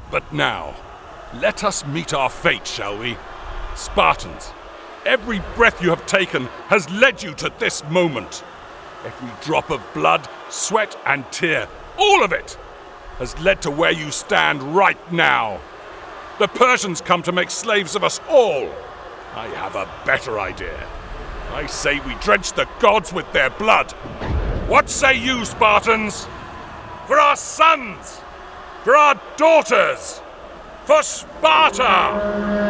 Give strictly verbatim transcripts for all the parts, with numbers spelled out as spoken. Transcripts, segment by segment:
But now, let us meet our fate, shall we? Spartans, every breath you have taken has led you to this moment. Every drop of blood, sweat, and tear, all of it, has led to where you stand right now. The Persians come to make slaves of us all. I have a better idea. I say we drench the gods with their blood. What say you, Spartans? For our sons! For our daughters! For Sparta!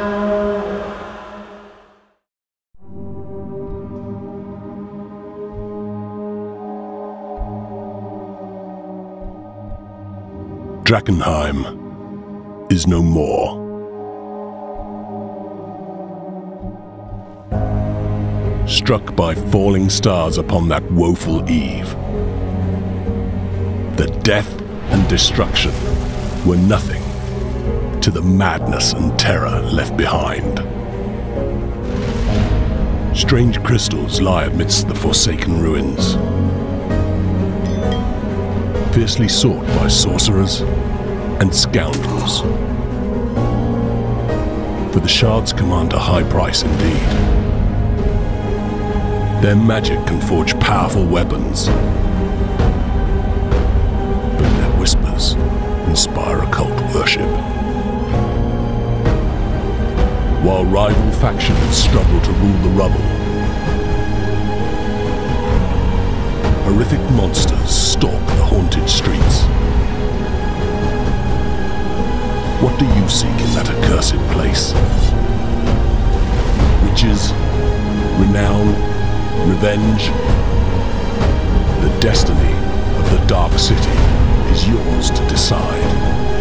Drakenheim is no more. Struck by falling stars upon that woeful eve, the death and destruction were nothing to the madness and terror left behind. Strange crystals lie amidst the forsaken ruins, fiercely sought by sorcerers and scoundrels. For the shards command a high price indeed. Their magic can forge powerful weapons, but their whispers inspire occult worship. While rival factions struggle to rule the rubble, horrific monsters stalk the haunted streets. What do you seek in that accursed place? Riches, renown, revenge? The destiny of the Dark City is yours to decide.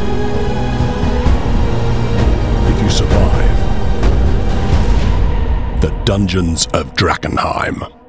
If you survive, the Dungeons of Drakenheim.